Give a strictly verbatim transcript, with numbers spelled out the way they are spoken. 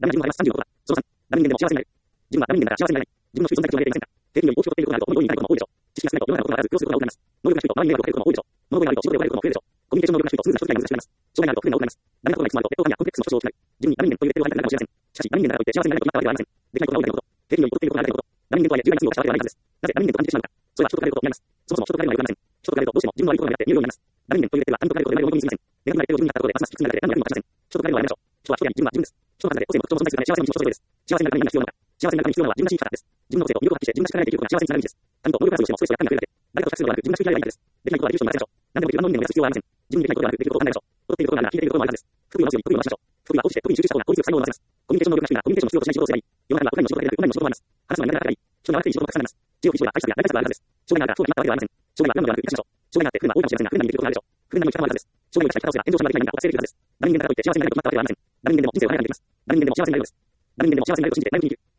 ダメな自分はあります。さんじゅうのことだ。そのさん、ダメ人間でも幸せになる。自分はダメ人間だから幸せになれない。自分の主義存在が決まれていませんか。経験より大きく取っていることがあると、思い通りになることも多いでしょう。知識が少ないと世の中のことがあらず苦労することが多くなります。能力が低いと周りに迷惑をかけることも多いでしょう。物事があると仕事で呼ばれることも増えるでしょう。コミュニケーション能力が低いとスムーズな人付き合いが難しくなります。障害があると不便が多くなります。ダメなことがいくつもあると劣等感やコンプレックスの症状を大きくなる。自分にダメ人間というレッテルを貼りたくなるかもしれません。しかし、ダメ人間だからといって幸せになれると決まったわけではありません。できないことが多いだけのこと。経験より劣っていることがあるだけのこと。ダメ人間とはいえ重要な罪を犯したわけではないはずです。なぜダメ人間と感じてしまうのか。それは人と比べることになります。そもそも人と比べるのは良くありません。人と比べるとどうしても自分の悪いところが目立って見えるようになります。ダメ人間というレッテルは他人と比べることで何も意味しません。ネガティブなレッテルを自分に貼ったところでますますきつくなるだけで何の役にも立ちません。人と比べるのは何の役にも立ちません。人と比べるのは自分が自分の特徴を存在するため幸せな気持ちを生じさせます。それがネガティブなレッテルです。幸せになるために何が必要なのか。幸せになるために必要なのは自分らしい生き方です。自分の個性を有効発揮して自分らしくなれていくことが幸せにつながる道です。他人と能力が強してもストレスをやってなくなるだけ。誰かと比較するのではなく自分らしく生きられればいいだけです。できないことはできる人に任せましょう。何でもできる何の人間を目指す必要はありません。自分にできないことではなくできることを考えましょう。踊っていることがあるなら聞いていることもあるはずです。福利を回すように福利を回しましょう。福利は落ちて特に集中した方が効率よく才能を伸ばせます。コミュニケーション能力が低いならコミュニケーションの必要としない仕事をすればいい。世の中には他にも仕事だけでなく他にも仕事もあります。話すのが苦手だからいい。人が悪くていい仕事もたくさんあります。知恵をいい人や愛したりや大会したらあるはずです。障害があるからそう決まったわけではありません。障害があるのではなく生かしましょう。障害があって不運は多いかもしれませんが、不運な人にできることがあるでしょう。不運な人に生き方もあるはずです。障害をした人たちが炎上しまできない何かを達成できるはずです。誰人間だからといって幸せになれると決まったわけではありません。誰人間でも人生を変えられるんです。誰人間でも幸せになれるのです。誰人間でも幸せになれると信じて前向きに生きる。